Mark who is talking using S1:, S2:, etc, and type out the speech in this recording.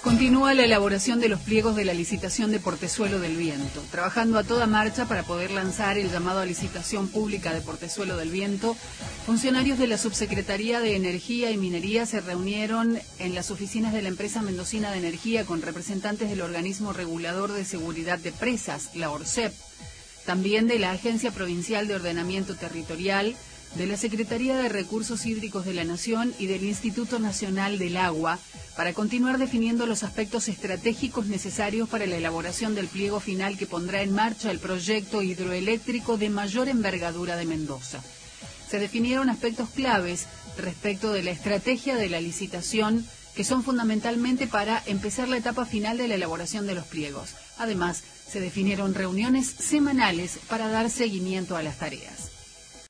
S1: Continúa la elaboración de los pliegos de la licitación de Portezuelo del Viento. Trabajando a toda marcha para poder lanzar el llamado a licitación pública de Portezuelo del Viento, funcionarios de la Subsecretaría de Energía y Minería se reunieron en las oficinas de la empresa mendocina de energía con representantes del organismo regulador de seguridad de presas, la ORSEP, también de la Agencia Provincial de Ordenamiento Territorial, de la Secretaría de Recursos Hídricos de la Nación y del Instituto Nacional del Agua, para continuar definiendo los aspectos estratégicos necesarios para la elaboración del pliego final que pondrá en marcha el proyecto hidroeléctrico de mayor envergadura de Mendoza. Se definieron aspectos claves respecto de la estrategia de la licitación, que son fundamentalmente para empezar la etapa final de la elaboración de los pliegos. Además, se definieron reuniones semanales para dar seguimiento a las tareas.